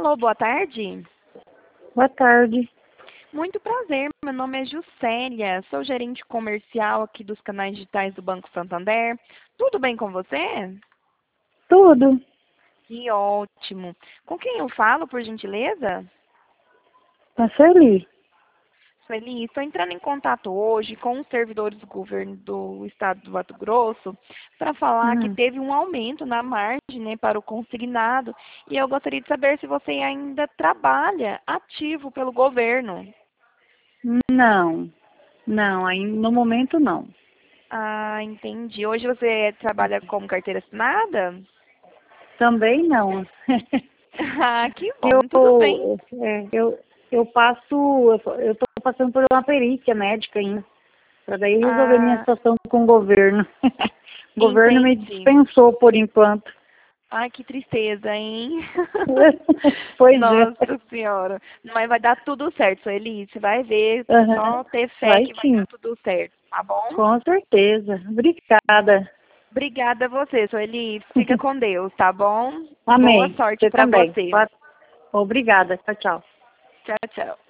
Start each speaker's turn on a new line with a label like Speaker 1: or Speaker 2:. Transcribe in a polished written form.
Speaker 1: Alô, boa tarde.
Speaker 2: Boa tarde.
Speaker 1: Muito prazer, meu nome é Juscelia, sou gerente comercial aqui dos canais digitais do Banco Santander. Tudo bem com você?
Speaker 2: Tudo.
Speaker 1: Que ótimo. Com quem eu falo, por gentileza?
Speaker 2: A Sueli.
Speaker 1: Sueli, estou entrando em contato hoje com os servidores do governo do estado do Mato Grosso para falar que teve um aumento na margem, né, para o consignado e eu gostaria de saber se você ainda trabalha ativo pelo governo.
Speaker 2: Não. Não, aí no momento não.
Speaker 1: Ah, entendi. Hoje você trabalha como carteira assinada?
Speaker 2: Também não.
Speaker 1: Ah, que bom, tudo bem.
Speaker 2: Eu tô passando por uma perícia médica ainda, para daí resolver minha
Speaker 1: Ah,
Speaker 2: situação com o governo. O governo me
Speaker 1: entendi.
Speaker 2: dispensou por enquanto.
Speaker 1: Ai, que tristeza, hein?
Speaker 2: Pois é.
Speaker 1: Nossa Senhora. Mas vai dar tudo certo, Sueli. Você vai ver,
Speaker 2: Aham.
Speaker 1: só ter fé
Speaker 2: Vai
Speaker 1: que vai
Speaker 2: sim,
Speaker 1: dar tudo certo, tá bom?
Speaker 2: com certeza. Obrigada.
Speaker 1: Obrigada a você, Sueli. Fica com Deus, tá bom? Boa
Speaker 2: Amém.
Speaker 1: sorte
Speaker 2: Você
Speaker 1: pra
Speaker 2: também.
Speaker 1: você.
Speaker 2: Obrigada. Tchau, tchau.
Speaker 1: Tchau, tchau.